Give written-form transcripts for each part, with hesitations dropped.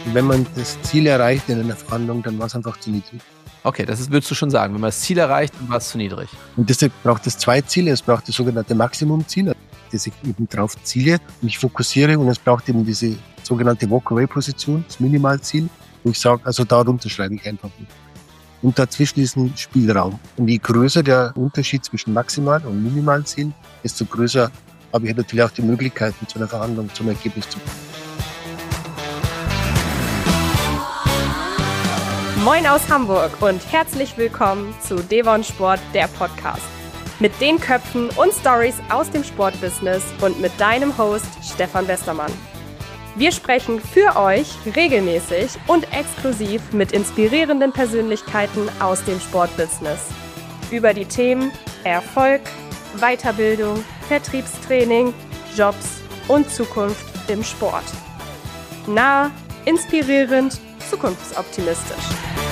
Und wenn man das Ziel erreicht in einer Verhandlung, dann war es einfach zu niedrig. Okay, würdest du schon sagen. Wenn man das Ziel erreicht, dann war es zu niedrig. Und deshalb braucht es zwei Ziele. Es braucht das sogenannte Maximumziel, das ich eben drauf ziele, mich fokussiere. Und es braucht eben diese sogenannte Walk-Away-Position, das Minimalziel, wo ich sage, also darunter schreibe ich einfach nicht. Und dazwischen ist ein Spielraum. Und je größer der Unterschied zwischen Maximal- und Minimalziel, desto größer habe ich natürlich auch die Möglichkeiten, zu einer Verhandlung, zum Ergebnis zu kommen. Moin aus Hamburg und herzlich willkommen zu Devon Sport, der Podcast. Mit den Köpfen und Stories aus dem Sportbusiness und mit deinem Host Stefan Westermann. Wir sprechen für euch regelmäßig und exklusiv mit inspirierenden Persönlichkeiten aus dem Sportbusiness. Über die Themen Erfolg, Weiterbildung, Vertriebstraining, Jobs und Zukunft im Sport. Nah, inspirierend, zukunftsoptimistisch.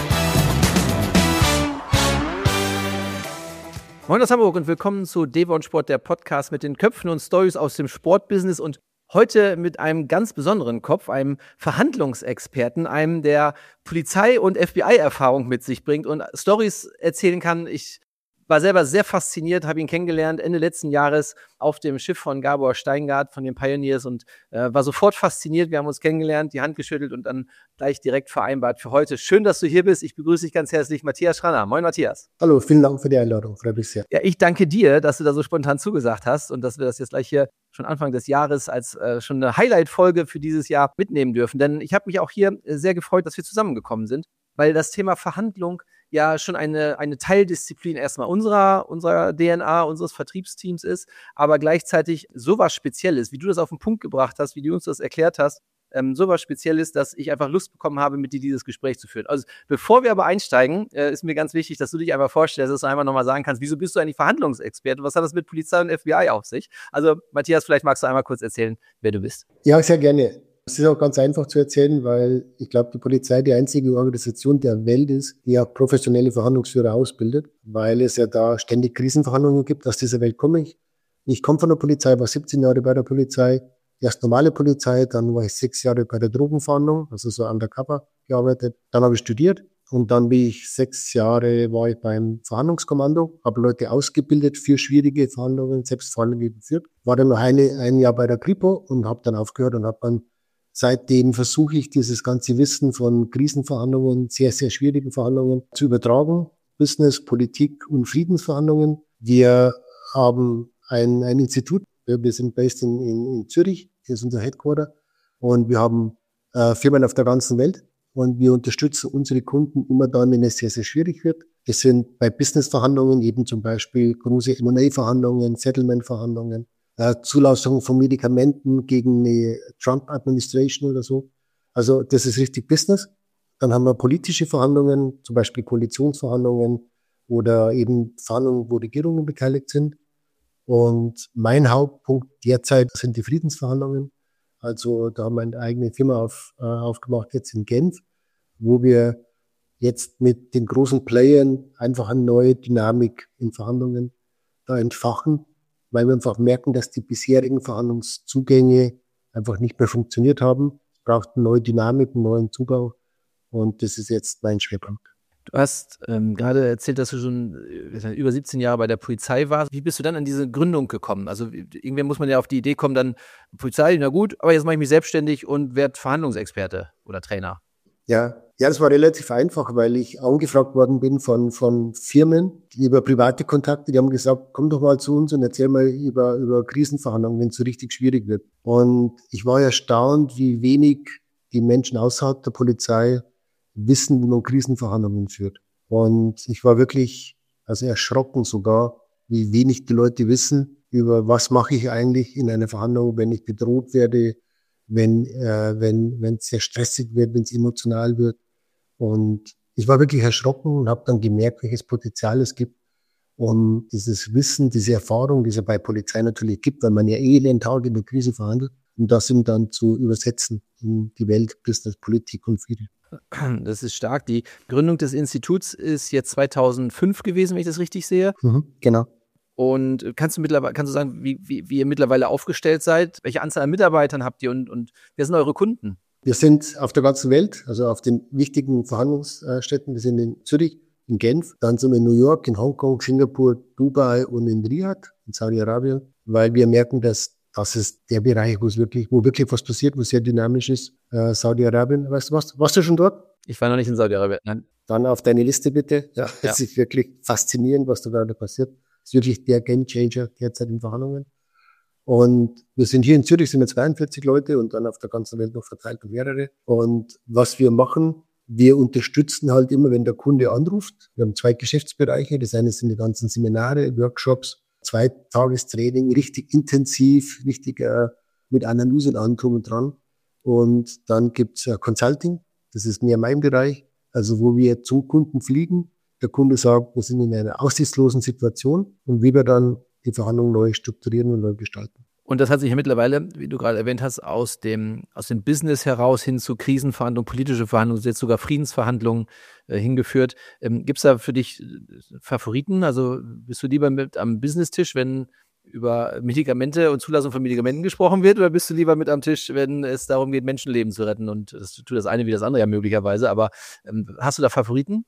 Moin aus Hamburg und willkommen zu Devon Sport, der Podcast mit den Köpfen und Stories aus dem Sportbusiness und heute mit einem ganz besonderen Kopf, einem Verhandlungsexperten, einem, der Polizei- und FBI-Erfahrung mit sich bringt und Stories erzählen kann. Ich war selber sehr fasziniert, habe ihn kennengelernt Ende letzten Jahres auf dem Schiff von Gabor Steingart von den Pioneers und war sofort fasziniert. Wir haben uns kennengelernt, die Hand geschüttelt und dann gleich direkt vereinbart für heute. Schön, dass du hier bist. Ich begrüße dich ganz herzlich, Matthias Schranner. Moin, Matthias. Hallo, vielen Dank für die Einladung. Freut mich sehr. Ja, ich danke dir, dass du da so spontan zugesagt hast und dass wir das jetzt gleich hier schon Anfang des Jahres als schon eine Highlight-Folge für dieses Jahr mitnehmen dürfen. Denn ich habe mich auch hier sehr gefreut, dass wir zusammengekommen sind, weil das Thema Verhandlung ja schon eine Teildisziplin erstmal unserer DNA, unseres Vertriebsteams ist, aber gleichzeitig sowas Spezielles, wie du das auf den Punkt gebracht hast, wie du uns das erklärt hast, sowas Spezielles, dass ich einfach Lust bekommen habe, mit dir dieses Gespräch zu führen. Also bevor wir aber einsteigen, ist mir ganz wichtig, dass du dich einfach vorstellst, dass du einfach nochmal sagen kannst, wieso bist du eigentlich Verhandlungsexperte? Was hat das mit Polizei und FBI auf sich? Also Matthias, vielleicht magst du einmal kurz erzählen, wer du bist. Ja, sehr gerne. Es ist auch ganz einfach zu erzählen, weil ich glaube, die Polizei die einzige Organisation der Welt ist, die auch professionelle Verhandlungsführer ausbildet, weil es ja da ständig Krisenverhandlungen gibt. Aus dieser Welt komme ich. Ich komme von der Polizei, war 17 Jahre bei der Polizei, erst normale Polizei, dann war ich 6 Jahre bei der Drogenfahndung, also so undercover gearbeitet. Dann habe ich studiert und dann bin ich 6 Jahre war ich beim Verhandlungskommando, habe Leute ausgebildet für schwierige Verhandlungen, selbst Verhandlungen geführt. War dann noch ein Jahr bei der Kripo und habe dann aufgehört und habe dann seitdem versuche ich, dieses ganze Wissen von Krisenverhandlungen, sehr, sehr schwierigen Verhandlungen zu übertragen. Business, Politik und Friedensverhandlungen. Wir haben ein Institut. Wir sind based in Zürich. Hier ist unser Headquarter. Und wir haben Firmen auf der ganzen Welt. Und wir unterstützen unsere Kunden immer dann, wenn es sehr, sehr schwierig wird. Es sind bei Businessverhandlungen eben zum Beispiel große M&A-Verhandlungen, Settlement-Verhandlungen. Zulassung von Medikamenten gegen eine Trump-Administration oder so. Also das ist richtig Business. Dann haben wir politische Verhandlungen, zum Beispiel Koalitionsverhandlungen oder eben Verhandlungen, wo Regierungen beteiligt sind. Und mein Hauptpunkt derzeit sind die Friedensverhandlungen. Also da haben wir eine eigene Firma aufgemacht jetzt in Genf, wo wir jetzt mit den großen Playern einfach eine neue Dynamik in Verhandlungen da entfachen, weil wir einfach merken, dass die bisherigen Verhandlungszugänge einfach nicht mehr funktioniert haben. Es braucht eine neue Dynamik, einen neuen Zubau und das ist jetzt mein Schwerpunkt. Du hast gerade erzählt, dass du schon über 17 Jahre bei der Polizei warst. Wie bist du dann an diese Gründung gekommen? Also irgendwann muss man ja auf die Idee kommen, dann Polizei, na gut, aber jetzt mache ich mich selbstständig und werde Verhandlungsexperte oder Trainer. Ja, das war relativ einfach, weil ich angefragt worden bin von Firmen, die über private Kontakte, die haben gesagt, komm doch mal zu uns und erzähl mal über Krisenverhandlungen, wenn es so richtig schwierig wird. Und ich war erstaunt, wie wenig die Menschen außerhalb der Polizei wissen, wie man Krisenverhandlungen führt. Und ich war wirklich erschrocken sogar, wie wenig die Leute wissen, über was mache ich eigentlich in einer Verhandlung, wenn ich bedroht werde, wenn es sehr stressig wird, wenn es emotional wird. Und ich war wirklich erschrocken und habe dann gemerkt, welches Potenzial es gibt. Und dieses Wissen, diese Erfahrung, die es ja bei Polizei natürlich gibt, weil man ja jeden Tag in der Krise verhandelt, und das eben dann zu übersetzen in die Welt, Business, Politik und Frieden. Das ist stark. Die Gründung des Instituts ist jetzt 2005 gewesen, wenn ich das richtig sehe. Genau. Und kannst du sagen, wie ihr mittlerweile aufgestellt seid? Welche Anzahl an Mitarbeitern habt ihr und wer sind eure Kunden? Wir sind auf der ganzen Welt, also auf den wichtigen Verhandlungsstätten. Wir sind in Zürich, in Genf, dann sind wir in New York, in Hongkong, Singapur, Dubai und in Riyadh, in Saudi-Arabien, weil wir merken, dass das ist der Bereich, wo wirklich was passiert, wo sehr dynamisch ist. Saudi-Arabien, weißt du was? Warst du schon dort? Ich war noch nicht in Saudi-Arabien, nein. Dann auf deine Liste bitte. Ja, es ist wirklich faszinierend, was da gerade passiert. Es ist wirklich der Gamechanger derzeit in Verhandlungen. Und wir sind hier in Zürich, sind wir 42 Leute und dann auf der ganzen Welt noch verteilt und mehrere. Und was wir machen, wir unterstützen halt immer, wenn der Kunde anruft. Wir haben 2 Geschäftsbereiche. Das eine sind die ganzen Seminare, Workshops, 2-Tagestraining, richtig intensiv, richtig mit Analyse und allem drum und dran. Und dann gibt's Consulting. Das ist mehr mein Bereich. Also wo wir zum Kunden fliegen. Der Kunde sagt, wir sind in einer aussichtslosen Situation und wie wir dann die Verhandlungen neu strukturieren und neu gestalten. Und das hat sich ja mittlerweile, wie du gerade erwähnt hast, aus dem Business heraus hin zu Krisenverhandlungen, politische Verhandlungen, jetzt sogar Friedensverhandlungen hingeführt. Gibt's da für dich Favoriten? Also bist du lieber mit am Business-Tisch, wenn über Medikamente und Zulassung von Medikamenten gesprochen wird, oder bist du lieber mit am Tisch, wenn es darum geht, Menschenleben zu retten? Und das tut das eine wie das andere ja möglicherweise, aber hast du da Favoriten?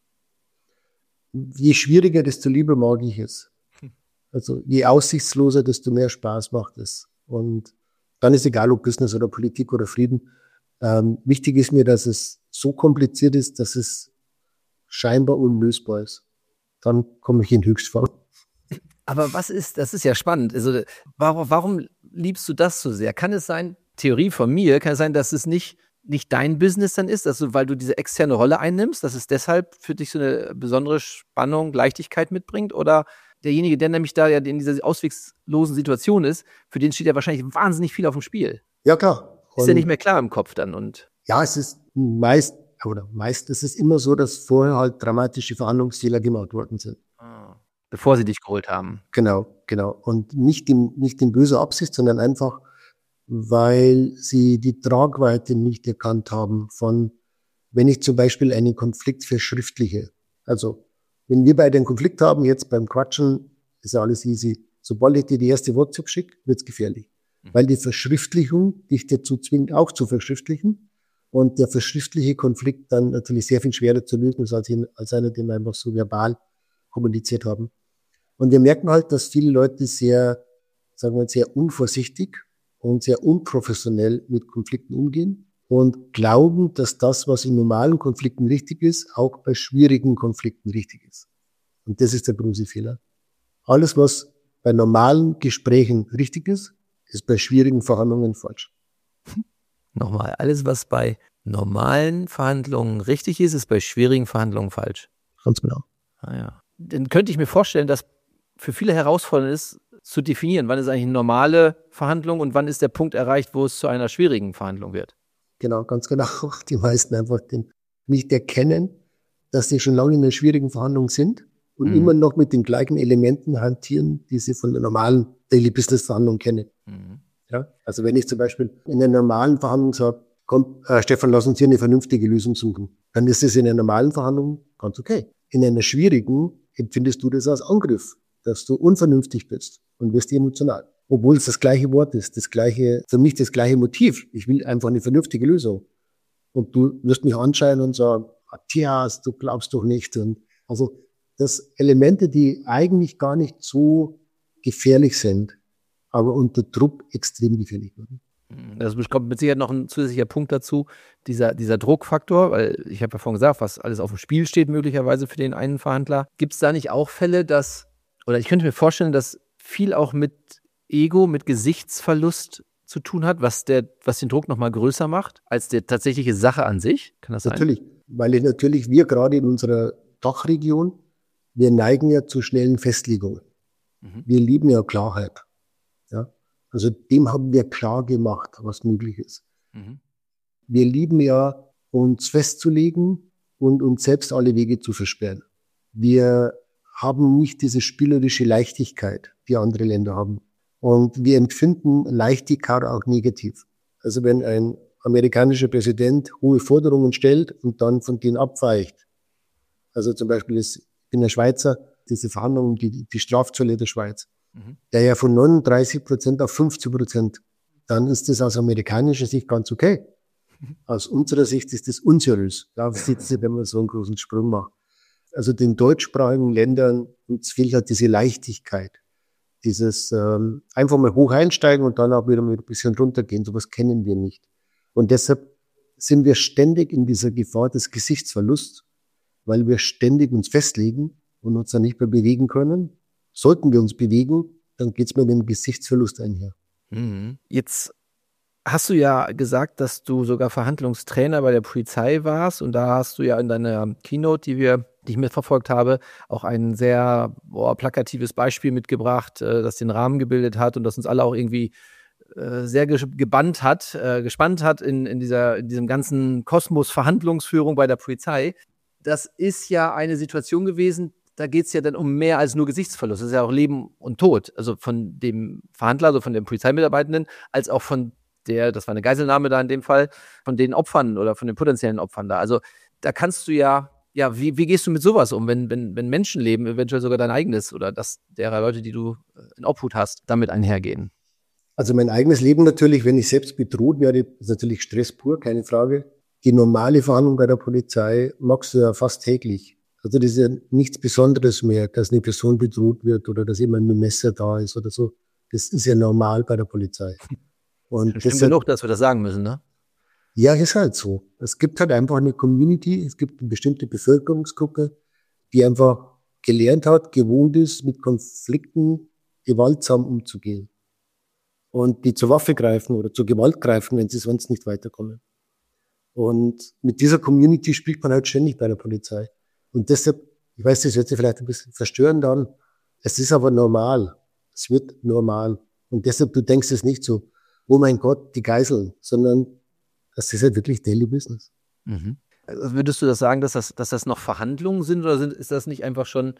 Je schwieriger, desto lieber mag ich es. Also je aussichtsloser, desto mehr Spaß macht es. Und dann ist egal, ob Business oder Politik oder Frieden. Wichtig ist mir, dass es so kompliziert ist, dass es scheinbar unlösbar ist. Dann komme ich in Höchstfall. Aber das ist ja spannend. Also warum liebst du das so sehr? Kann es sein, Theorie von mir, kann es sein, dass es nicht dein Business dann ist, weil du diese externe Rolle einnimmst, dass es deshalb für dich so eine besondere Spannung, Leichtigkeit mitbringt? Oder derjenige, der nämlich da ja in dieser ausweglosen Situation ist, für den steht ja wahrscheinlich wahnsinnig viel auf dem Spiel. Ja, klar. Ist ja nicht mehr klar im Kopf dann. Und ja, es ist meist ist es immer so, dass vorher halt dramatische Verhandlungsfehler gemacht worden sind. Bevor sie dich geholt haben. Genau. Und nicht in böser Absicht, sondern einfach, weil sie die Tragweite nicht erkannt haben von, wenn ich zum Beispiel einen Konflikt verschriftliche. Also, wenn wir beide einen Konflikt haben, jetzt beim Quatschen, ist ja alles easy. Sobald ich dir die erste WhatsApp schicke, wird's gefährlich. Weil die Verschriftlichung dich dazu zwingt, auch zu verschriftlichen. Und der verschriftliche Konflikt dann natürlich sehr viel schwerer zu lösen ist, als einer, den wir einfach so verbal kommuniziert haben. Und wir merken halt, dass viele Leute sehr unvorsichtig und sehr unprofessionell mit Konflikten umgehen und glauben, dass das, was in normalen Konflikten richtig ist, auch bei schwierigen Konflikten richtig ist. Und das ist der große Fehler. Alles, was bei normalen Gesprächen richtig ist, ist bei schwierigen Verhandlungen falsch. Nochmal, alles, was bei normalen Verhandlungen richtig ist, ist bei schwierigen Verhandlungen falsch. Ganz genau. Ja. Dann könnte ich mir vorstellen, dass für viele herausfordernd ist, zu definieren, wann ist eigentlich eine normale Verhandlung und wann ist der Punkt erreicht, wo es zu einer schwierigen Verhandlung wird. Genau, ganz genau. Die meisten einfach nicht erkennen, dass sie schon lange in einer schwierigen Verhandlung sind und immer noch mit den gleichen Elementen hantieren, die sie von der normalen Daily Business Verhandlung kennen. Ja, also wenn ich zum Beispiel in einer normalen Verhandlung sage, komm, Stefan, lass uns hier eine vernünftige Lösung suchen, dann ist es in einer normalen Verhandlung ganz okay. In einer schwierigen empfindest du das als Angriff, dass du unvernünftig bist und wirst emotional. Obwohl es das gleiche Wort ist, für mich das gleiche Motiv. Ich will einfach eine vernünftige Lösung. Und du wirst mich anschauen und sagen, Matthias, du glaubst doch nicht. Und also das Elemente, die eigentlich gar nicht so gefährlich sind, aber unter Druck extrem gefährlich werden. Das kommt mit Sicherheit noch ein zusätzlicher Punkt dazu, dieser Druckfaktor, weil ich habe ja vorhin gesagt, was alles auf dem Spiel steht möglicherweise für den einen Verhandler. Gibt es da nicht auch Fälle, oder ich könnte mir vorstellen, dass viel auch mit Ego, mit Gesichtsverlust zu tun hat, was den Druck nochmal größer macht, als die tatsächliche Sache an sich? Kann das sein? Natürlich, weil wir gerade in unserer Dachregion, wir neigen ja zu schnellen Festlegungen. Wir lieben ja Klarheit. Ja? Also dem haben wir klar gemacht, was möglich ist. Wir lieben ja, uns festzulegen und uns selbst alle Wege zu versperren. Wir haben nicht diese spielerische Leichtigkeit, die andere Länder haben. Und wir empfinden Leichtigkeit auch negativ. Also wenn ein amerikanischer Präsident hohe Forderungen stellt und dann von denen abweicht. Also zum Beispiel ich bin ein Schweizer, diese Verhandlungen, die Strafzölle der Schweiz, der ja von 39% auf 50%, dann ist das aus amerikanischer Sicht ganz okay. Aus unserer Sicht ist das unseriös. Da sitzen sie, wenn man so einen großen Sprung macht. Also den deutschsprachigen Ländern uns fehlt halt diese Leichtigkeit. Dieses einfach mal hoch einsteigen und dann auch wieder mal ein bisschen runtergehen. Sowas kennen wir nicht. Und deshalb sind wir ständig in dieser Gefahr des Gesichtsverlusts, weil wir ständig uns festlegen und uns dann nicht mehr bewegen können. Sollten wir uns bewegen, dann geht's mit dem Gesichtsverlust einher. Jetzt hast du ja gesagt, dass du sogar Verhandlungstrainer bei der Polizei warst und da hast du ja in deiner Keynote, die ich mitverfolgt habe, auch ein sehr plakatives Beispiel mitgebracht, das den Rahmen gebildet hat und das uns alle auch irgendwie sehr gespannt hat in diesem ganzen Kosmos Verhandlungsführung bei der Polizei. Das ist ja eine Situation gewesen, da geht es ja dann um mehr als nur Gesichtsverlust. Das ist ja auch Leben und Tod. Also von dem Verhandler, also von dem Polizeimitarbeitenden, als auch von das war eine Geiselnahme da in dem Fall, von den Opfern oder von den potenziellen Opfern da. Also da kannst du wie gehst du mit sowas um, wenn Menschenleben, eventuell sogar dein eigenes oder das derer Leute, die du in Obhut hast, damit einhergehen? Also mein eigenes Leben natürlich, wenn ich selbst bedroht werde, ist natürlich Stress pur, keine Frage. Die normale Verhandlung bei der Polizei machst du ja fast täglich. Also das ist ja nichts Besonderes mehr, dass eine Person bedroht wird oder dass jemand mit einem Messer da ist oder so. Das ist ja normal bei der Polizei. Und das stimmt genug, dass wir das sagen müssen, ne? Ja, ist halt so. Es gibt halt einfach eine Community, es gibt eine bestimmte Bevölkerungsgruppe, die einfach gelernt hat, gewohnt ist, mit Konflikten gewaltsam umzugehen. Und die zur Waffe greifen oder zur Gewalt greifen, wenn sie sonst nicht weiterkommen. Und mit dieser Community spielt man halt ständig bei der Polizei. Und deshalb, ich weiß, das hört sich vielleicht ein bisschen verstörend an, es ist aber normal. Es wird normal. Und deshalb, du denkst es nicht so, oh mein Gott, die Geiseln, sondern das ist halt wirklich Daily Business. Also würdest du das sagen, dass das noch Verhandlungen sind oder ist das nicht einfach schon,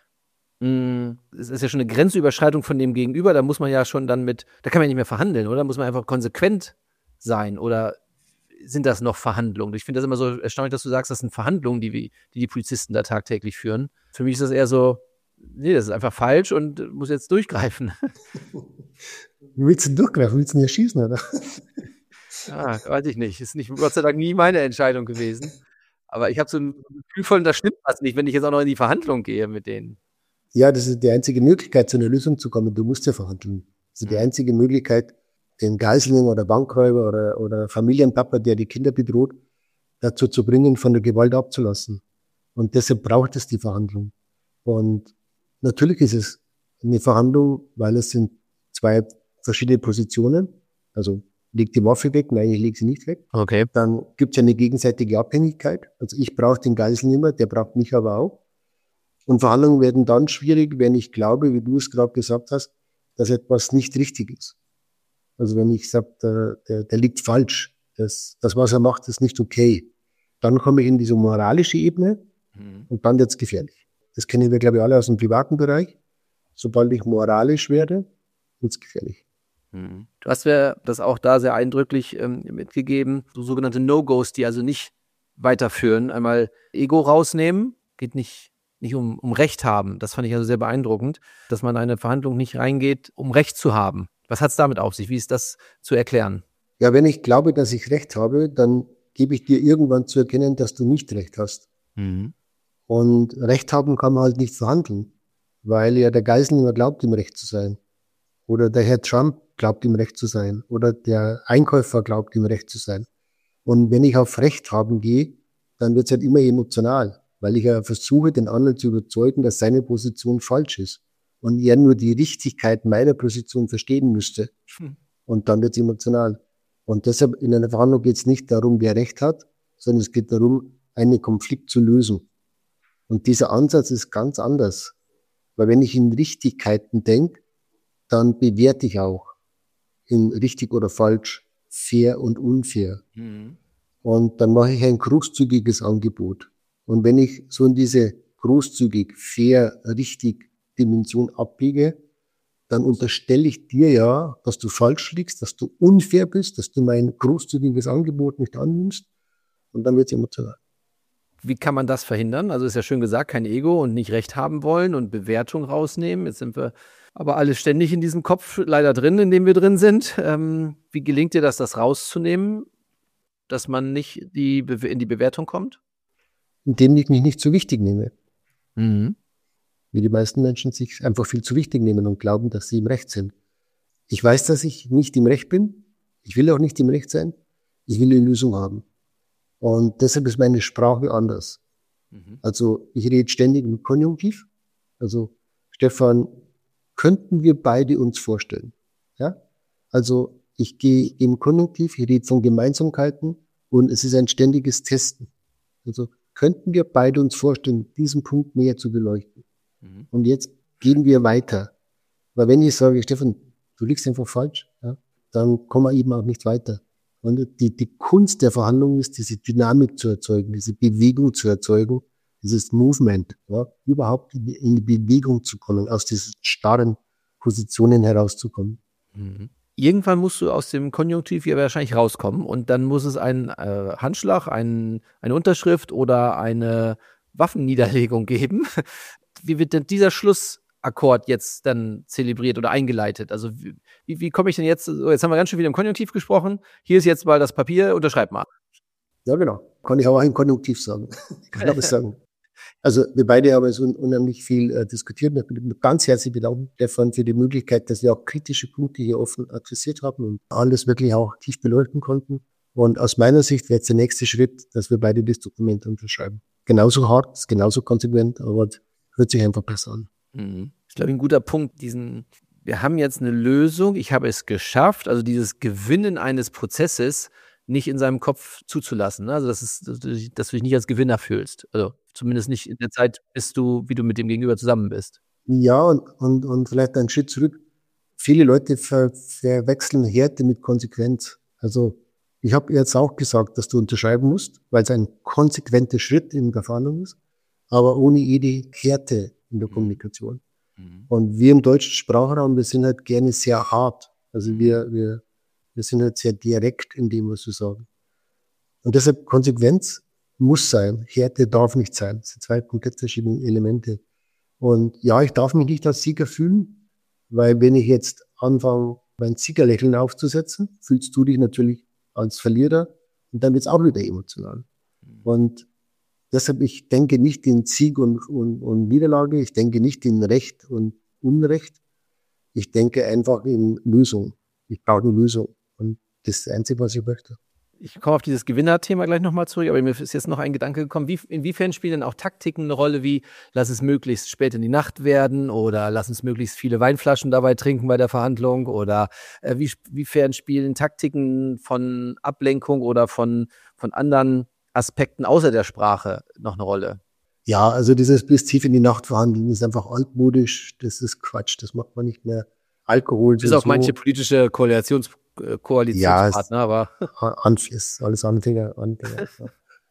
es ist ja schon eine Grenzüberschreitung von dem Gegenüber, da muss man ja schon da kann man ja nicht mehr verhandeln, oder? Da muss man einfach konsequent sein oder sind das noch Verhandlungen? Ich finde das immer so erstaunlich, dass du sagst, das sind Verhandlungen, die Polizisten da tagtäglich führen. Für mich ist das eher so, nee, das ist einfach falsch und muss jetzt durchgreifen. Wie willst du durchgreifen? Willst du ihn ja schießen, oder? Ja, weiß ich nicht. Ist nicht, Gott sei Dank, nie meine Entscheidung gewesen. Aber ich habe so ein Gefühl von, das stimmt was nicht, wenn ich jetzt auch noch in die Verhandlung gehe mit denen. Ja, das ist die einzige Möglichkeit, zu einer Lösung zu kommen. Du musst ja verhandeln. Das ist die einzige Möglichkeit, den Geisling oder Bankräuber oder Familienpapa, der die Kinder bedroht, dazu zu bringen, von der Gewalt abzulassen. Und deshalb braucht es die Verhandlung. Und natürlich ist es eine Verhandlung, weil es sind zwei verschiedene Positionen. Also leg die Waffe weg, nein, ich lege sie nicht weg. Okay. Dann gibt es ja eine gegenseitige Abhängigkeit. Also ich brauche den Geiselnehmer, der braucht mich aber auch. Und Verhandlungen werden dann schwierig, wenn ich glaube, wie du es gerade gesagt hast, dass etwas nicht richtig ist. Also wenn ich sage, der liegt falsch, das, was er macht, ist nicht okay. Dann komme ich in diese moralische Ebene und dann wird's gefährlich. Das kennen wir, glaube ich, alle aus dem privaten Bereich. Sobald ich moralisch werde, wird's gefährlich. Du hast mir das auch da sehr eindrücklich mitgegeben, so sogenannte No-Gos, die also nicht weiterführen. Einmal Ego rausnehmen, geht nicht um Recht haben. Das fand ich also sehr beeindruckend, dass man in eine Verhandlung nicht reingeht, um Recht zu haben. Was hat's damit auf sich? Wie ist das zu erklären? Ja, wenn ich glaube, dass ich Recht habe, dann gebe ich dir irgendwann zu erkennen, dass du nicht Recht hast. Und Recht haben kann man halt nicht verhandeln, weil ja der Geiselnehmer glaubt, ihm Recht zu sein. Oder der Herr Trump glaubt, ihm Recht zu sein. Oder der Einkäufer glaubt, ihm Recht zu sein. Und wenn ich auf Recht haben gehe, dann wird es halt immer emotional, weil ich ja versuche, den anderen zu überzeugen, dass seine Position falsch ist. Und er nur die Richtigkeit meiner Position verstehen müsste. Und dann wird es emotional. Und deshalb in einer Verhandlung geht es nicht darum, wer Recht hat, sondern es geht darum, einen Konflikt zu lösen. Und dieser Ansatz ist ganz anders. Weil wenn ich in Richtigkeiten denke, dann bewerte ich auch in richtig oder falsch, fair und unfair. Und dann mache ich ein großzügiges Angebot. Und wenn ich so in diese großzügig, fair, richtig Dimension abbiege, dann unterstelle ich dir ja, dass du falsch liegst, dass du unfair bist, dass du mein großzügiges Angebot nicht annimmst. Und dann wird es emotional. Wie kann man das verhindern? Also ist ja schön gesagt, kein Ego und nicht Recht haben wollen und Bewertung rausnehmen. Jetzt sind wir aber alle ständig in diesem Kopf leider drin, in dem wir drin sind. Wie gelingt dir das rauszunehmen? dass man nicht in die Bewertung kommt? Indem ich mich nicht zu wichtig nehme. Mhm. Wie die meisten Menschen sich einfach viel zu wichtig nehmen und glauben, dass sie im Recht sind. Ich weiß, dass ich nicht im Recht bin. Ich will auch nicht im Recht sein. Ich will eine Lösung haben. Und deshalb ist meine Sprache anders. Also ich rede ständig im Konjunktiv. Also Stefan, könnten wir beide uns vorstellen? Ja? Also ich gehe im Konjunktiv, ich rede von Gemeinsamkeiten und es ist ein ständiges Testen. Also könnten wir beide uns vorstellen, diesen Punkt näher zu beleuchten? Und jetzt gehen wir weiter. Weil wenn ich sage, Stefan, du liegst einfach falsch, ja, dann kommen wir eben auch nicht weiter. Und die Kunst der Verhandlungen ist, diese Dynamik zu erzeugen, diese Bewegung zu erzeugen, dieses Movement, ja, überhaupt in die Bewegung zu kommen, aus diesen starren Positionen herauszukommen. Irgendwann musst du aus dem Konjunktiv hier wahrscheinlich rauskommen und dann muss es einen Handschlag, eine Unterschrift oder eine Waffenniederlegung geben. Wie wird denn dieser Schlussakkord jetzt dann zelebriert oder eingeleitet? Also wie komme ich denn jetzt, so, jetzt haben wir ganz schön viel im Konjunktiv gesprochen, hier ist jetzt mal das Papier, unterschreib mal. Ja, genau. Kann ich auch im Konjunktiv sagen. Kann ich sagen. Also wir beide haben so unheimlich viel diskutiert. Ich bin ganz herzlich bedanken, Stefan, für die Möglichkeit, dass wir auch kritische Punkte hier offen adressiert haben und alles wirklich auch tief beleuchten konnten. Und aus meiner Sicht wäre jetzt der nächste Schritt, dass wir beide das Dokument unterschreiben. Genauso hart, genauso konsequent, aber hört sich einfach besser an. Ich glaube, ein guter Punkt, wir haben jetzt eine Lösung, ich habe es geschafft, also dieses Gewinnen eines Prozesses nicht in seinem Kopf zuzulassen. Also dass du dich nicht als Gewinner fühlst. Also zumindest nicht in der Zeit, wie du mit dem Gegenüber zusammen bist. Ja, und vielleicht einen Schritt zurück. Viele Leute verwechseln Härte mit Konsequenz. Also ich habe jetzt auch gesagt, dass du unterschreiben musst, weil es ein konsequenter Schritt in der Verhandlung ist, aber ohne jede Härte in der Kommunikation. Und wir im deutschen Sprachraum, wir sind halt gerne sehr hart. Also wir sind halt sehr direkt in dem, was wir sagen. Und deshalb Konsequenz muss sein. Härte darf nicht sein. Das sind zwei komplett verschiedene Elemente. Und ja, ich darf mich nicht als Sieger fühlen, weil wenn ich jetzt anfange, mein Siegerlächeln aufzusetzen, fühlst du dich natürlich als Verlierer und dann wird es auch wieder emotional. Und deshalb, ich denke nicht in Sieg und Niederlage, ich denke nicht in Recht und Unrecht, ich denke einfach in Lösung. Ich brauche eine Lösung. Und das ist das Einzige, was ich möchte. Ich komme auf dieses Gewinnerthema gleich nochmal zurück, aber mir ist jetzt noch ein Gedanke gekommen, inwiefern spielen denn auch Taktiken eine Rolle, wie lass es möglichst spät in die Nacht werden oder lass uns möglichst viele Weinflaschen dabei trinken bei der Verhandlung oder wiefern spielen Taktiken von Ablenkung oder von anderen Aspekten außer der Sprache noch eine Rolle? Ja, also dieses bis tief in die Nacht verhandeln ist einfach altmodisch, das ist Quatsch, das macht man nicht mehr. Alkohol. Bis auf manche politische Koalitionspartner, aber ist alles Anfänger. Ja.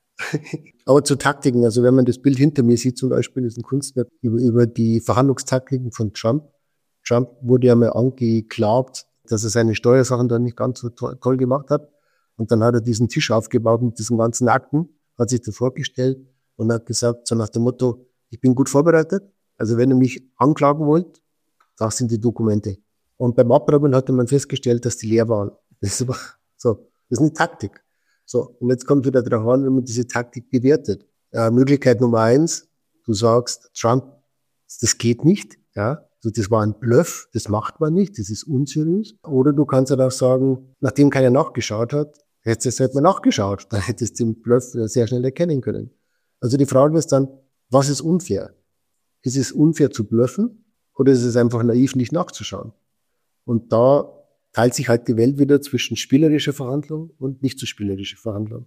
Aber zu Taktiken, also wenn man das Bild hinter mir sieht, zum Beispiel, ist ein Kunstwerk über die Verhandlungstaktiken von Trump. Trump wurde ja mal angeklagt, dass er seine Steuersachen dann nicht ganz so toll gemacht hat. Und dann hat er diesen Tisch aufgebaut mit diesen ganzen Akten, hat sich das vorgestellt und hat gesagt, so nach dem Motto, ich bin gut vorbereitet. Also wenn ihr mich anklagen wollt, das sind die Dokumente. Und beim Abräumen hatte man festgestellt, dass die leer waren. Das ist eine Taktik. So, und jetzt kommt wieder darauf an, wenn man diese Taktik bewertet. Möglichkeit Nummer 1, du sagst, Trump, das geht nicht, ja. Also das war ein Bluff, das macht man nicht, das ist unseriös. Oder du kannst halt auch sagen, nachdem keiner nachgeschaut hat, hättest du halt mal nachgeschaut, dann hättest du den Bluff sehr schnell erkennen können. Also die Frage ist dann, was ist unfair? Ist es unfair zu bluffen oder ist es einfach naiv, nicht nachzuschauen? Und da teilt sich halt die Welt wieder zwischen spielerischer Verhandlung und nicht so spielerischer Verhandlung.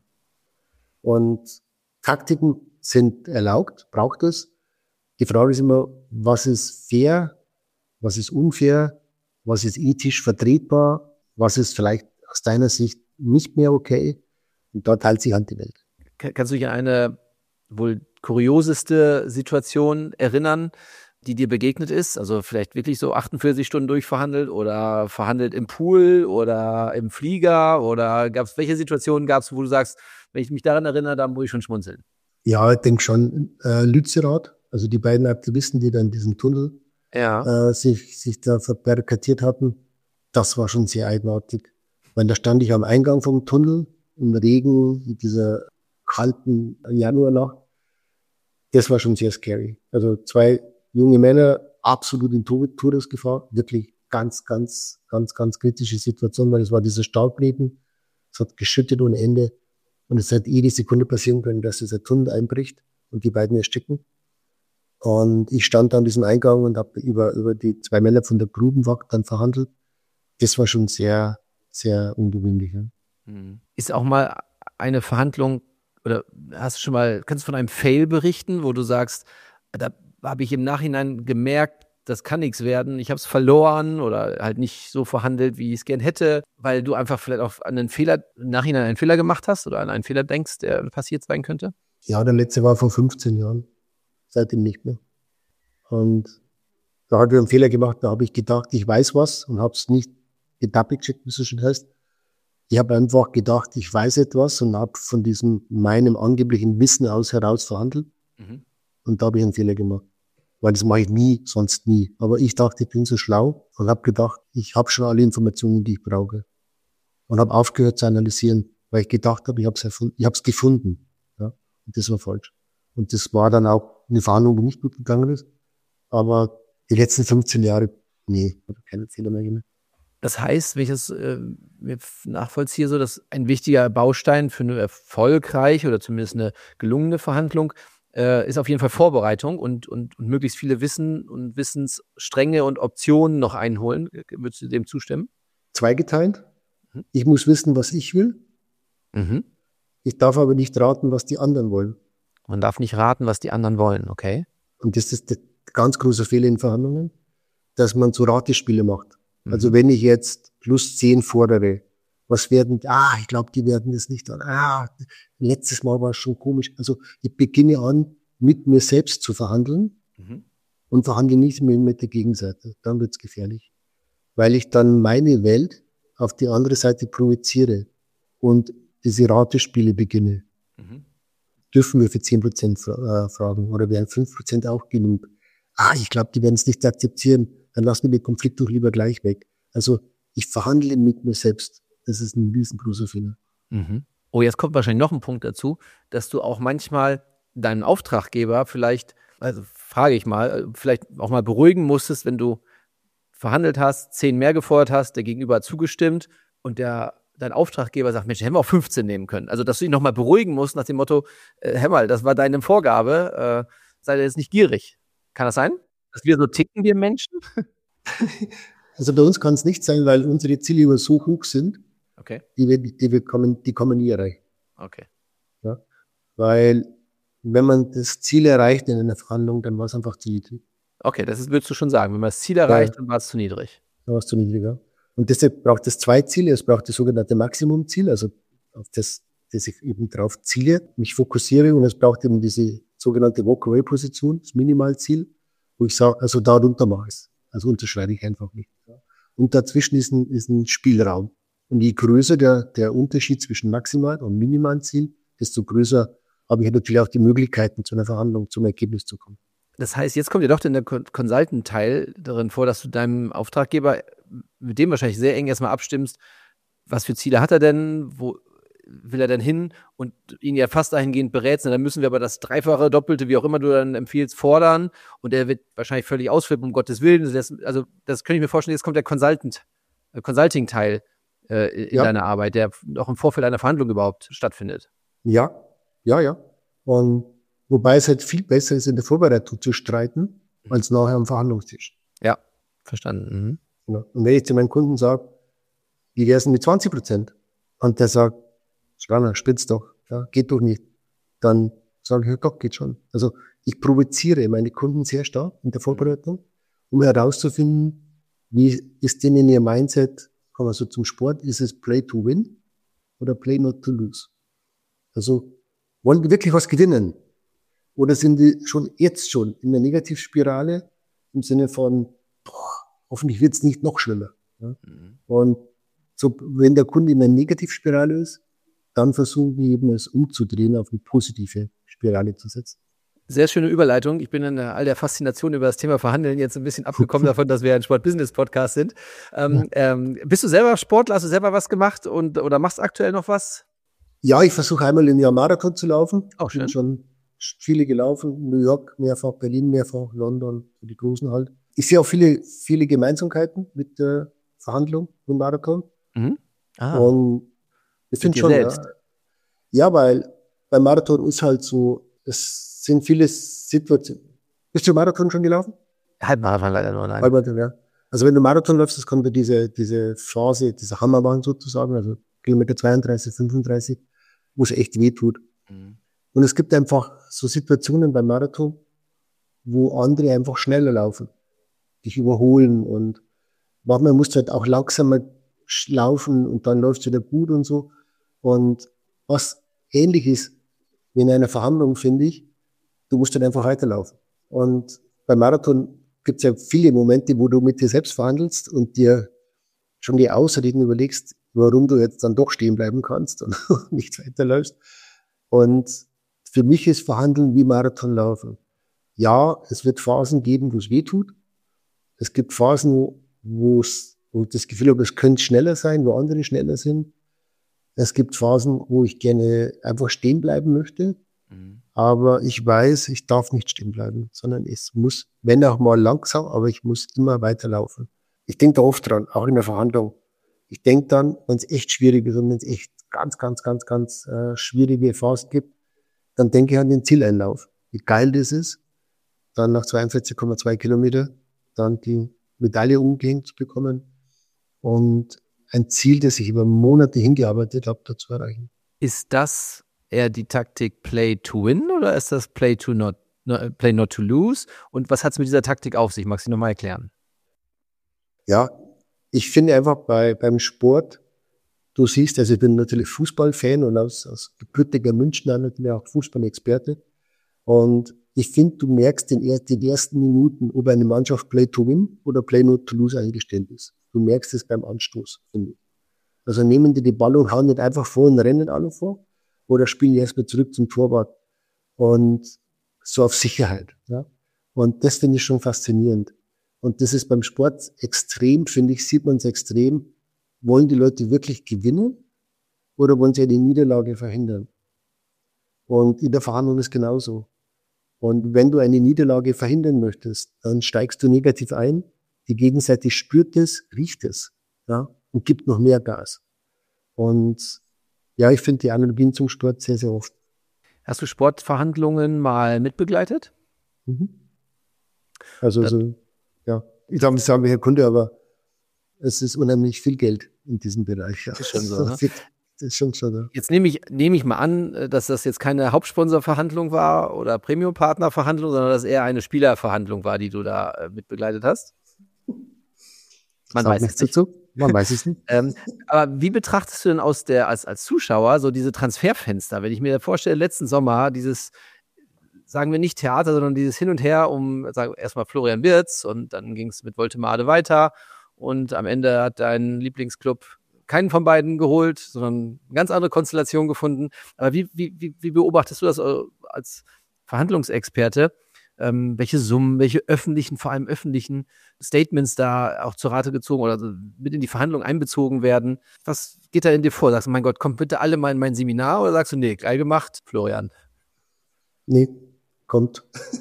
Und Taktiken sind erlaubt, braucht es. Die Frage ist immer, was ist fair, was ist unfair, was ist ethisch vertretbar, was ist vielleicht aus deiner Sicht nicht mehr okay. Und da teilt sich halt die Welt. Kannst du dich an eine wohl kurioseste Situation erinnern, die dir begegnet ist? Also vielleicht wirklich so 48 Stunden durchverhandelt oder verhandelt im Pool oder im Flieger oder welche Situationen gab es, wo du sagst, wenn ich mich daran erinnere, dann muss ich schon schmunzeln? Ja, ich denke schon. Lützerath, also die beiden Aktivisten, die da in diesem Tunnel sich da verbarrikadiert hatten, das war schon sehr eigenartig. Weil da stand ich am Eingang vom Tunnel im Regen, in dieser kalten Januarnacht, das war schon sehr scary. Also 2 junge Männer, absolut in Todesgefahr, wirklich ganz kritische Situation, weil es war dieser Staubregen, es hat geschüttet ohne Ende und es hätte jede Sekunde passieren können, dass dieser Tunnel einbricht und die beiden ersticken. Und ich stand da an diesem Eingang und habe über die 2 Männer von der Grubenwacht dann verhandelt. Das war schon sehr, sehr ungewöhnlich. Ja. Ist auch mal eine Verhandlung, oder kannst du von einem Fail berichten, wo du sagst, da habe ich im Nachhinein gemerkt, das kann nichts werden, ich habe es verloren oder halt nicht so verhandelt, wie ich es gern hätte, weil du einfach vielleicht auch an einen Fehler, im Nachhinein einen Fehler gemacht hast oder an einen Fehler denkst, der passiert sein könnte? Ja, der letzte war vor 15 Jahren. Seitdem nicht mehr. Und da habe ich einen Fehler gemacht, da habe ich gedacht, ich weiß was und habe es nicht gedouble-checkt, wie es so schön heißt. Ich habe einfach gedacht, ich weiß etwas und habe von meinem angeblichen Wissen aus heraus verhandelt. Und da habe ich einen Fehler gemacht. Weil das mache ich sonst nie. Aber ich dachte, ich bin so schlau und habe gedacht, ich habe schon alle Informationen, die ich brauche. Und habe aufgehört zu analysieren, weil ich gedacht habe, ich habe es gefunden. Ja? Und das war falsch. Und das war dann auch eine Verhandlung, die nicht gut gegangen ist. Aber die letzten 15 Jahre, nee, habe keine Fehler mehr gemacht. Das heißt, wenn ich das nachvollziehe, so, dass ein wichtiger Baustein für eine erfolgreiche oder zumindest eine gelungene Verhandlung ist auf jeden Fall Vorbereitung und möglichst viele Wissen und Wissensstränge und Optionen noch einholen. Würdest du dem zustimmen? Zweigeteilt. Ich muss wissen, was ich will. Ich darf aber nicht raten, was die anderen wollen. Man darf nicht raten, was die anderen wollen, okay? Und das ist der ganz große Fehler in Verhandlungen, dass man so Ratespiele macht. Also wenn ich jetzt +10 fordere, was werden, ich glaube, die werden das nicht an. Letztes Mal war es schon komisch. Also ich beginne an, mit mir selbst zu verhandeln und verhandle nicht mehr mit der Gegenseite. Dann wird's gefährlich. Weil ich dann meine Welt auf die andere Seite projiziere und diese Ratespiele beginne. Dürfen wir für 10% fragen oder wären 5% auch genug? Ich glaube, die werden es nicht akzeptieren. Dann lassen wir den Konflikt doch lieber gleich weg. Also ich verhandle mit mir selbst. Das ist ein riesengroßer Fehler. Oh, jetzt kommt wahrscheinlich noch ein Punkt dazu, dass du auch manchmal deinen Auftraggeber vielleicht, also frage ich mal, vielleicht auch mal beruhigen musstest, wenn du verhandelt hast, 10 mehr gefordert hast, der Gegenüber hat zugestimmt und dein Auftraggeber sagt, Mensch, hätten wir auch 15 nehmen können. Also, dass du ihn nochmal beruhigen musst nach dem Motto, hör mal, das war deine Vorgabe, sei jetzt nicht gierig. Kann das sein? Dass wir so ticken, wir Menschen? Also bei uns kann es nicht sein, weil unsere Ziele immer so hoch sind, okay, die kommen nie erreicht. Okay. Ja? Weil wenn man das Ziel erreicht in einer Verhandlung, dann war es einfach zu niedrig. Okay, würdest du schon sagen. Wenn man das Ziel erreicht, dann war es zu niedrig. Dann war es zu niedrig, ja. Und deshalb braucht es 2 Ziele. Es braucht das sogenannte Maximumziel, also auf das ich eben drauf ziele, mich fokussiere, und es braucht eben diese sogenannte Walk-Away-Position, das Minimalziel, wo ich sage, also darunter mache ich es. Also unterschreite ich einfach nicht. Und dazwischen ist ein Spielraum. Und je größer der Unterschied zwischen Maximal- und Minimalziel, desto größer habe ich natürlich auch die Möglichkeiten, zu einer Verhandlung, zum Ergebnis zu kommen. Das heißt, jetzt kommt ja doch der Consultant-Teil darin vor, dass du deinem Auftraggeber mit dem wahrscheinlich sehr eng erstmal abstimmst, was für Ziele hat er denn, wo will er denn hin, und ihn ja fast dahingehend berätst, dann müssen wir aber das Dreifache, Doppelte, wie auch immer du dann empfiehlst, fordern, und der wird wahrscheinlich völlig ausflippen, um Gottes Willen. Also das könnte ich mir vorstellen, jetzt kommt der Consulting-Teil in deiner Arbeit, der auch im Vorfeld einer Verhandlung überhaupt stattfindet. Ja. Und wobei es halt viel besser ist, in der Vorbereitung zu streiten, als nachher am Verhandlungstisch. Ja, verstanden. Ja. Und wenn ich zu meinem Kunden sage, wie wär's denn mit 20%? Und der sagt, Schraner, spitz doch, ja, geht doch nicht. Dann sage ich, doch, geht schon. Also ich provoziere meine Kunden sehr stark in der Vorbereitung, um herauszufinden, wie ist denn in ihr Mindset, kommen wir so zum Sport, ist es Play to win oder Play not to lose? Also wollen die wirklich was gewinnen? Oder sind die jetzt schon in der Negativspirale im Sinne von, hoffentlich wird es nicht noch schlimmer. Ja? Und so, wenn der Kunde in einer Negativspirale ist, dann versuchen wir eben es umzudrehen, auf eine positive Spirale zu setzen. Sehr schöne Überleitung. Ich bin in all der Faszination über das Thema Verhandeln jetzt ein bisschen abgekommen davon, dass wir ein Sport-Business-Podcast sind. Bist du selber Sportler? Hast du selber was gemacht oder machst aktuell noch was? Ja, ich versuche einmal im Jahr Marathon zu laufen. Auch schön. Bin schon viele gelaufen. New York mehrfach, Berlin mehrfach, London, die großen halt. Ich sehe auch viele Gemeinsamkeiten mit der Verhandlung im Marathon. Mhm. Und ich finde dir schon, selbst? ja, weil beim Marathon ist halt so, es sind viele Situationen. Bist du Marathon schon gelaufen? Halbmarathon leider nur, nein. Halbmarathon, ja. Also wenn du Marathon läufst, das kommt diese Phase, diese Hammerbahn sozusagen, also Kilometer 32, 35, wo es echt weh tut. Mhm. Und es gibt einfach so Situationen beim Marathon, wo andere einfach schneller laufen, dich überholen und manchmal musst du halt auch langsamer laufen und dann läuft es wieder gut und so. Und was ähnlich ist wie in einer Verhandlung, finde ich, du musst dann einfach weiterlaufen. Und beim Marathon gibt es ja viele Momente, wo du mit dir selbst verhandelst und dir schon die Ausreden überlegst, warum du jetzt dann doch stehen bleiben kannst und nicht weiterläufst. Und für mich ist Verhandeln wie Marathonlaufen. Ja, es wird Phasen geben, wo es weh tut. Es gibt Phasen, wo ich das Gefühl habe, es könnte schneller sein, wo andere schneller sind. Es gibt Phasen, wo ich gerne einfach stehen bleiben möchte. Mhm. Aber ich weiß, ich darf nicht stehen bleiben, sondern es muss, wenn auch mal langsam, aber ich muss immer weiterlaufen. Ich denke da oft dran, auch in der Verhandlung. Ich denke dann, wenn es echt schwierig ist und wenn es echt ganz schwierige Phasen gibt, dann denke ich an den Zieleinlauf. Wie geil das ist, dann nach 42,2 Kilometer dann die Medaille umgehängt zu bekommen und ein Ziel, das ich über Monate hingearbeitet habe, da zu erreichen. Ist das eher die Taktik Play to Win oder ist das Play not to lose? Und was hat es mit dieser Taktik auf sich? Magst du nochmal erklären? Ja, ich finde einfach beim Sport, du siehst, also ich bin natürlich Fußballfan und aus gebürtiger Münchner natürlich auch Fußballexperte. Und ich finde, du merkst in den ersten Minuten, ob eine Mannschaft Play to Win oder Play not to lose eingestellt ist. Du merkst es beim Anstoß, finde ich. Also nehmen die Ball und hauen nicht einfach vor und rennen alle vor oder spielen erstmal zurück zum Torwart und so auf Sicherheit. Ja? Und das finde ich schon faszinierend. Und das ist beim Sport extrem, finde ich, sieht man es extrem. Wollen die Leute wirklich gewinnen oder wollen sie eine Niederlage verhindern? Und in der Verhandlung ist genauso. Und wenn du eine Niederlage verhindern möchtest, dann steigst du negativ ein. Die Gegenseite spürt es, riecht es, ja, und gibt noch mehr Gas. Und ja, ich finde die Analogien zum Sport sehr, sehr oft. Hast du Sportverhandlungen mal mitbegleitet? Mhm. Also, ja, ich darf nicht sagen, welcher Kunde, aber es ist unheimlich viel Geld in diesem Bereich. Ja. Ist schon so, ne? Das ist schon so, ja. Jetzt nehme ich mal an, dass das jetzt keine Hauptsponsorverhandlung war oder Premium-Partner-Verhandlung, sondern dass eher eine Spielerverhandlung war, die du da mitbegleitet hast. Man weiß es nicht. Man weiß es nicht. Aber wie betrachtest du denn als Zuschauer so diese Transferfenster? Wenn ich mir vorstelle, letzten Sommer dieses, sagen wir nicht Theater, sondern dieses Hin und Her erstmal Florian Wirtz und dann ging es mit Woltemade weiter und am Ende hat dein Lieblingsclub keinen von beiden geholt, sondern eine ganz andere Konstellation gefunden. Aber wie beobachtest du das als Verhandlungsexperte? Welche Summen, welche vor allem öffentlichen Statements da auch zur Rate gezogen oder mit in die Verhandlung einbezogen werden? Was geht da in dir vor? Sagst du, mein Gott, kommt bitte alle mal in mein Seminar oder sagst du, nee, geil gemacht, Florian? Nee, kommt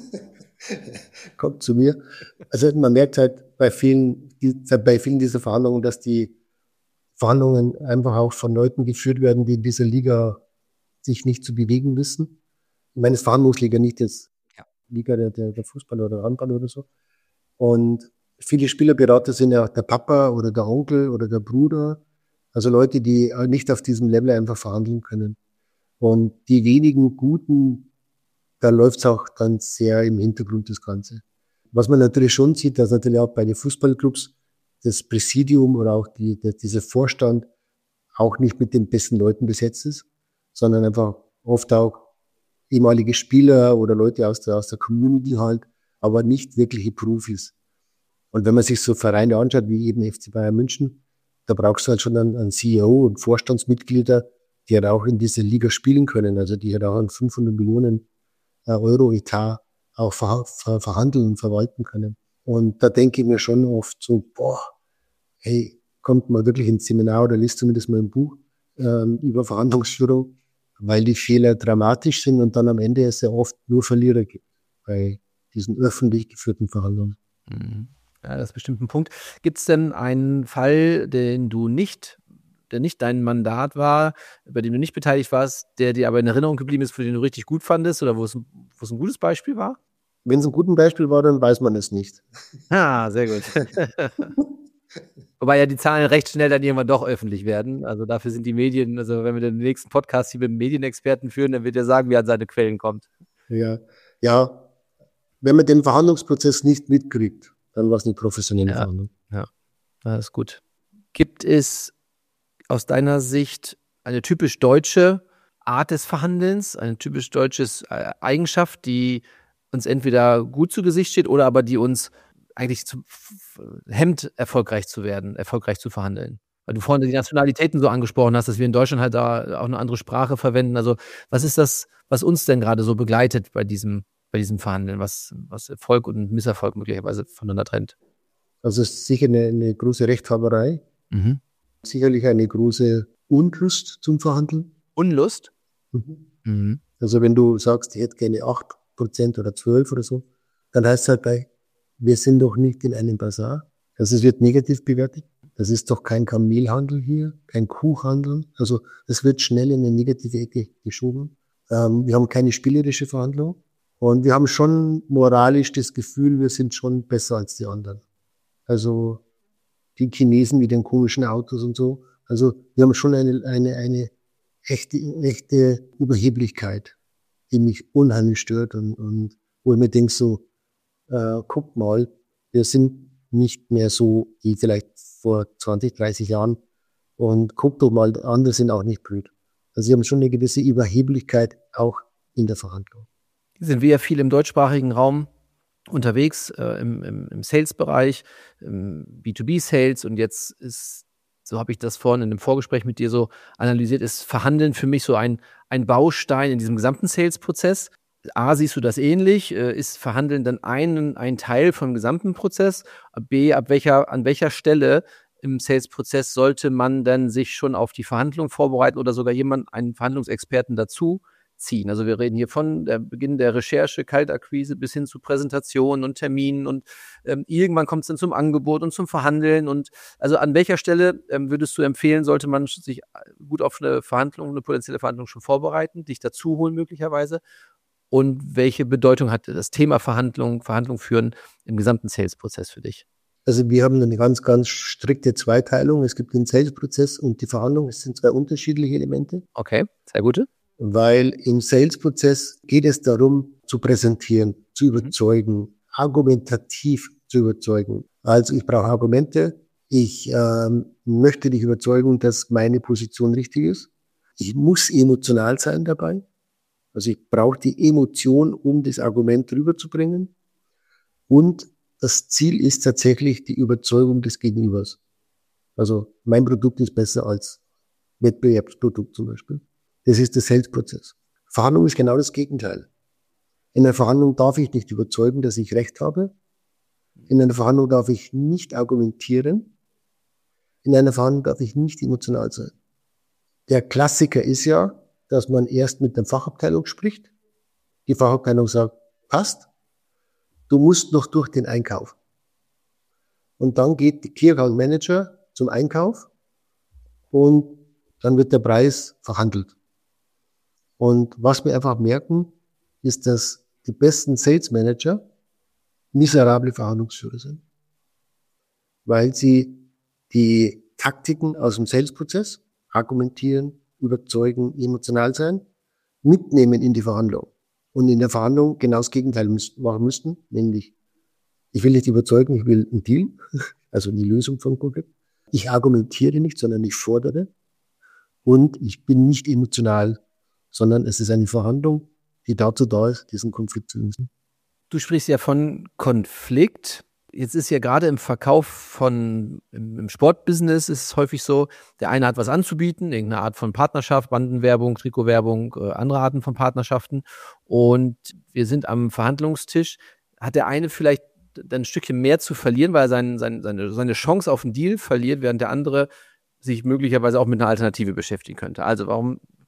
zu mir. Also man merkt halt bei vielen dieser Verhandlungen, dass die Verhandlungen einfach auch von Leuten geführt werden, die in dieser Liga sich nicht zu bewegen wissen. Ich meine, es ist Verhandlungsliga, nicht jetzt Liga der Fußball oder Handball oder so. Und viele Spielerberater sind ja der Papa oder der Onkel oder der Bruder. Also Leute, die nicht auf diesem Level einfach verhandeln können. Und die wenigen Guten, da läuft es auch dann sehr im Hintergrund, das Ganze. Was man natürlich schon sieht, dass natürlich auch bei den Fußballclubs das Präsidium oder auch dieser Vorstand auch nicht mit den besten Leuten besetzt ist, sondern einfach oft auch ehemalige Spieler oder Leute aus der Community halt, aber nicht wirkliche Profis. Und wenn man sich so Vereine anschaut, wie eben FC Bayern München, da brauchst du halt schon einen CEO und Vorstandsmitglieder, die halt auch in dieser Liga spielen können, also die halt auch einen 500 Millionen Euro Etat auch verhandeln und verwalten können. Und da denke ich mir schon oft so, hey, kommt mal wirklich ins Seminar oder liest zumindest mal ein Buch über Verhandlungsführung weil die Fehler dramatisch sind und dann am Ende es sehr oft nur Verlierer gibt bei diesen öffentlich geführten Verhandlungen. Mhm. Ja, das ist bestimmt ein Punkt. Gibt es denn einen Fall, der nicht dein Mandat war, bei dem du nicht beteiligt warst, der dir aber in Erinnerung geblieben ist, für den du richtig gut fandest oder wo es ein gutes Beispiel war? Wenn es ein gutes Beispiel war, dann weiß man es nicht. Ah, sehr gut. Wobei ja die Zahlen recht schnell dann irgendwann doch öffentlich werden. Also dafür sind die Medien, also wenn wir den nächsten Podcast hier mit dem Medienexperten führen, dann wird er sagen, wie er an seine Quellen kommt. Ja, wenn man den Verhandlungsprozess nicht mitkriegt, dann war es eine professionelle Verhandlung. Ja, das ist gut. Gibt es aus deiner Sicht eine typisch deutsche Art des Verhandelns, eine typisch deutsche Eigenschaft, die uns entweder gut zu Gesicht steht oder aber die uns eigentlich hemmt, erfolgreich zu verhandeln? Weil du vorhin die Nationalitäten so angesprochen hast, dass wir in Deutschland halt da auch eine andere Sprache verwenden. Also was ist das, was uns denn gerade so begleitet bei diesem Verhandeln, was Erfolg und Misserfolg möglicherweise voneinander trennt? Also es ist sicher eine große Rechthaberei, sicherlich eine große Unlust zum Verhandeln. Unlust? Mhm. Also wenn du sagst, ich hätte gerne 8% oder 12% oder so, dann heißt es halt wir sind doch nicht in einem Basar. Also es wird negativ bewertet. Das ist doch kein Kamelhandel hier, kein Kuhhandel. Also es wird schnell in eine negative Ecke geschoben. Wir haben keine spielerische Verhandlung. Und wir haben schon moralisch das Gefühl, wir sind schon besser als die anderen. Also die Chinesen mit den komischen Autos und so. Also wir haben schon eine echte Überheblichkeit, die mich unheimlich stört und wo ich mir denke so, guck mal, wir sind nicht mehr so wie vielleicht vor 20, 30 Jahren und guck doch mal, andere sind auch nicht blöd. Also sie haben schon eine gewisse Überheblichkeit auch in der Verhandlung. Sind wir ja viel im deutschsprachigen Raum unterwegs, im Sales-Bereich, im B2B-Sales und jetzt ist, so habe ich das vorhin in dem Vorgespräch mit dir so analysiert, ist Verhandeln für mich so ein Baustein in diesem gesamten Sales-Prozess. A, siehst du das ähnlich? Ist Verhandeln dann ein Teil vom gesamten Prozess? B, an welcher Stelle im Sales-Prozess sollte man dann sich schon auf die Verhandlung vorbereiten oder sogar einen Verhandlungsexperten dazu ziehen? Also wir reden hier von der Beginn der Recherche, Kaltakquise bis hin zu Präsentationen und Terminen und irgendwann kommt es dann zum Angebot und zum Verhandeln und also an welcher Stelle würdest du empfehlen, sollte man sich gut auf eine potenzielle Verhandlung schon vorbereiten, dich dazu holen möglicherweise? Und welche Bedeutung hat das Thema Verhandlung führen im gesamten Sales-Prozess für dich? Also wir haben eine ganz, ganz strikte Zweiteilung. Es gibt den Sales-Prozess und die Verhandlung. Es sind zwei unterschiedliche Elemente. Okay, sehr gute. Weil im Sales-Prozess geht es darum, zu präsentieren, zu überzeugen, argumentativ zu überzeugen. Also ich brauche Argumente. Ich möchte dich überzeugen, dass meine Position richtig ist. Ich muss emotional sein dabei. Also ich brauche die Emotion, um das Argument rüberzubringen. Und das Ziel ist tatsächlich die Überzeugung des Gegenübers. Also mein Produkt ist besser als Wettbewerbsprodukt zum Beispiel. Das ist der Sales-Prozess. Verhandlung ist genau das Gegenteil. In einer Verhandlung darf ich nicht überzeugen, dass ich Recht habe. In einer Verhandlung darf ich nicht argumentieren. In einer Verhandlung darf ich nicht emotional sein. Der Klassiker ist ja, dass man erst mit der Fachabteilung spricht. Die Fachabteilung sagt, passt. Du musst noch durch den Einkauf. Und dann geht die Key Account Manager zum Einkauf und dann wird der Preis verhandelt. Und was wir einfach merken, ist, dass die besten Sales Manager miserable Verhandlungsführer sind. Weil sie die Taktiken aus dem Sales-Prozess argumentieren, überzeugen, emotional sein, mitnehmen in die Verhandlung. Und in der Verhandlung genau das Gegenteil machen müssten, nämlich, ich will nicht überzeugen, ich will einen Deal, also eine Lösung von Konflikt. Ich argumentiere nicht, sondern ich fordere. Und ich bin nicht emotional, sondern es ist eine Verhandlung, die dazu da ist, diesen Konflikt zu lösen. Du sprichst ja von Konflikt. Jetzt ist ja gerade im Verkauf im Sportbusiness ist es häufig so, der eine hat was anzubieten, irgendeine Art von Partnerschaft, Bandenwerbung, Trikotwerbung, andere Arten von Partnerschaften. Und wir sind am Verhandlungstisch. Hat der eine vielleicht dann ein Stückchen mehr zu verlieren, weil er seine Chance auf einen Deal verliert, während der andere sich möglicherweise auch mit einer Alternative beschäftigen könnte. Also warum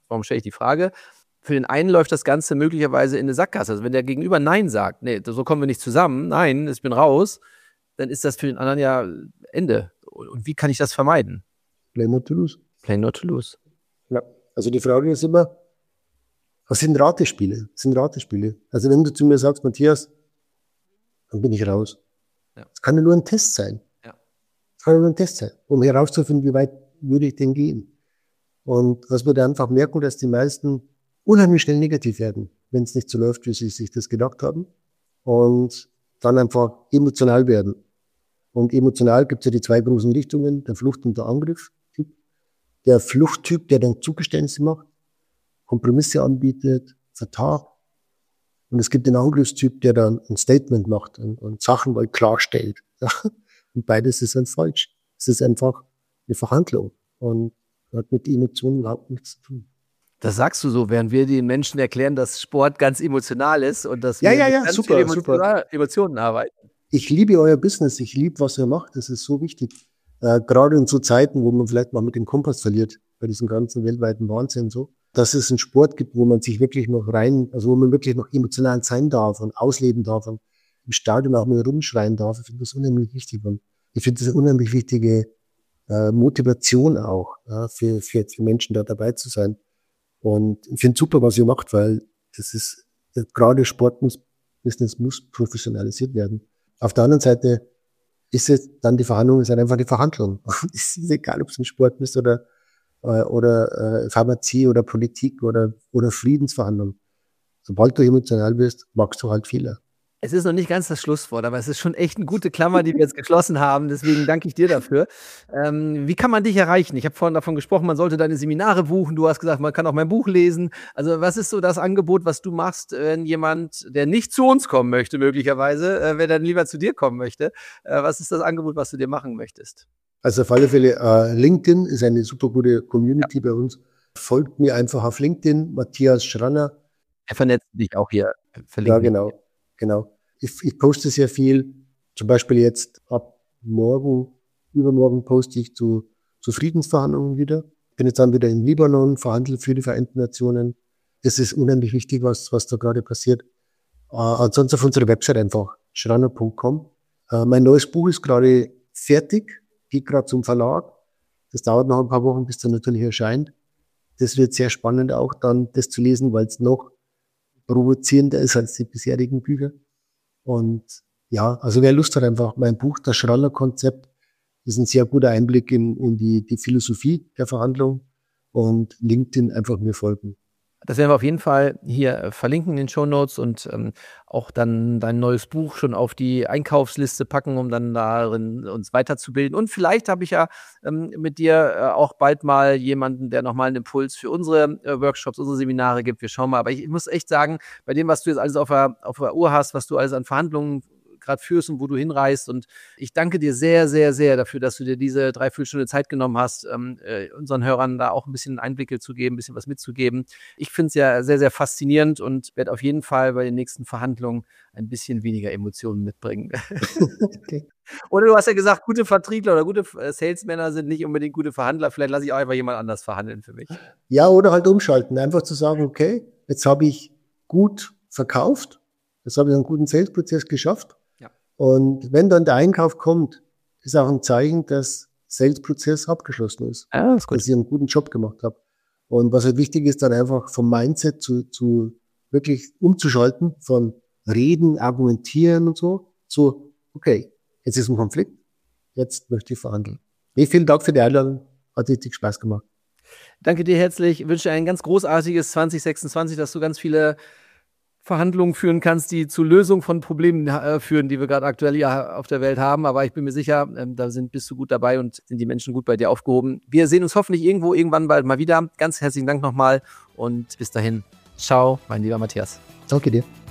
warum stelle ich die Frage? Für den einen läuft das Ganze möglicherweise in eine Sackgasse. Also wenn der Gegenüber Nein sagt, nee, so kommen wir nicht zusammen, nein, ich bin raus, dann ist das für den anderen ja Ende. Und wie kann ich das vermeiden? Play not to lose. Play not to lose. Ja, also die Frage ist immer, was sind Ratespiele? Also wenn du zu mir sagst, Matthias, dann bin ich raus. Ja. Es kann ja nur ein Test sein. Ja. Es kann ja nur ein Test sein, um herauszufinden, wie weit würde ich denn gehen. Und was wir da einfach merken, dass die meisten unheimlich schnell negativ werden, wenn es nicht so läuft, wie sie sich das gedacht haben. Und dann einfach emotional werden. Und emotional gibt es ja die zwei großen Richtungen, der Flucht- und der Angriff-Typ. Der Fluchttyp, der dann Zugeständnisse macht, Kompromisse anbietet, vertagt. Und es gibt den Angriffstyp, der dann ein Statement macht und Sachen mal klarstellt. Und beides ist dann falsch. Es ist einfach eine Verhandlung und hat mit Emotionen überhaupt nichts zu tun. Das sagst du so, während wir den Menschen erklären, dass Sport ganz emotional ist und dass wir ganz super, viel Emotionen arbeiten. Ich liebe euer Business, ich liebe, was ihr macht, das ist so wichtig. Gerade in so Zeiten, wo man vielleicht mal mit dem Kompass verliert, bei diesem ganzen weltweiten Wahnsinn so, dass es einen Sport gibt, wo man sich wirklich noch wo man wirklich noch emotional sein darf und ausleben darf und im Stadion auch mal rumschreien darf. Ich finde das unheimlich wichtig. Und ich finde das eine unheimlich wichtige Motivation auch, für Menschen da dabei zu sein. Und ich finde super, was ihr macht, weil das ist, gerade Sportbusiness muss professionalisiert werden. Auf der anderen Seite ist es dann die Verhandlung, ist halt einfach die Verhandlung. Es ist egal, ob es ein Sport ist oder Pharmazie oder Politik oder Friedensverhandlung. Sobald du emotional bist, machst du halt Fehler. Es ist noch nicht ganz das Schlusswort, aber es ist schon echt eine gute Klammer, die wir jetzt geschlossen haben. Deswegen danke ich dir dafür. Wie kann man dich erreichen? Ich habe vorhin davon gesprochen, man sollte deine Seminare buchen. Du hast gesagt, man kann auch mein Buch lesen. Also was ist so das Angebot, was du machst, wenn jemand, der nicht zu uns kommen möchte, möglicherweise, wenn er dann lieber zu dir kommen möchte? Was ist das Angebot, was du dir machen möchtest? Also auf alle Fälle, LinkedIn ist eine super gute Community bei uns. Folgt mir einfach auf LinkedIn, Matthias Schranner. Er vernetzt dich auch hier. Ja, genau. Ich poste sehr viel. Zum Beispiel jetzt ab übermorgen poste ich zu Friedensverhandlungen wieder. Bin jetzt dann wieder in Libanon, verhandle für die Vereinten Nationen. Es ist unheimlich wichtig, was da gerade passiert. Ansonsten auf unserer Website einfach, schranner.com. Mein neues Buch ist gerade fertig, geht gerade zum Verlag. Das dauert noch ein paar Wochen, bis das natürlich erscheint. Das wird sehr spannend auch dann, das zu lesen, weil es noch provozierender ist als die bisherigen Bücher. Und ja, also wer Lust hat, einfach mein Buch, das Schranner-Konzept, ist ein sehr guter Einblick in die Philosophie der Verhandlung, und LinkedIn einfach mir folgen. Das werden wir auf jeden Fall hier verlinken in den Shownotes und auch dann dein neues Buch schon auf die Einkaufsliste packen, um dann darin uns weiterzubilden. Und vielleicht habe ich ja mit dir auch bald mal jemanden, der nochmal einen Impuls für unsere Workshops, unsere Seminare gibt. Wir schauen mal. Aber ich muss echt sagen, bei dem, was du jetzt alles auf der Uhr hast, was du alles an Verhandlungen gerade führst und wo du hinreist. Und ich danke dir sehr, sehr, sehr dafür, dass du dir diese 3/4 Stunde Zeit genommen hast, unseren Hörern da auch ein bisschen Einblicke zu geben, ein bisschen was mitzugeben. Ich finde es ja sehr, sehr faszinierend und werde auf jeden Fall bei den nächsten Verhandlungen ein bisschen weniger Emotionen mitbringen. Okay. Oder du hast ja gesagt, gute Vertriebler oder gute Salesmänner sind nicht unbedingt gute Verhandler. Vielleicht lasse ich auch einfach jemand anders verhandeln für mich. Ja, oder halt umschalten. Einfach zu sagen, okay, jetzt habe ich gut verkauft, jetzt habe ich einen guten Sales-Prozess geschafft. Und wenn dann der Einkauf kommt, ist auch ein Zeichen, dass Sales-Prozess abgeschlossen ist. Ja, ist gut. Dass ich einen guten Job gemacht habe. Und was halt wichtig ist, dann einfach vom Mindset zu wirklich umzuschalten, von Reden, Argumentieren und so, okay, jetzt ist ein Konflikt, jetzt möchte ich verhandeln. Vielen Dank für die Einladung, hat richtig Spaß gemacht. Danke dir herzlich, ich wünsche dir ein ganz großartiges 2026, dass du ganz viele Verhandlungen führen kannst, die zu Lösung von Problemen führen, die wir gerade aktuell ja auf der Welt haben. Aber ich bin mir sicher, bist du gut dabei und sind die Menschen gut bei dir aufgehoben. Wir sehen uns hoffentlich irgendwann bald mal wieder. Ganz herzlichen Dank nochmal und bis dahin. Ciao, mein lieber Matthias. Danke dir.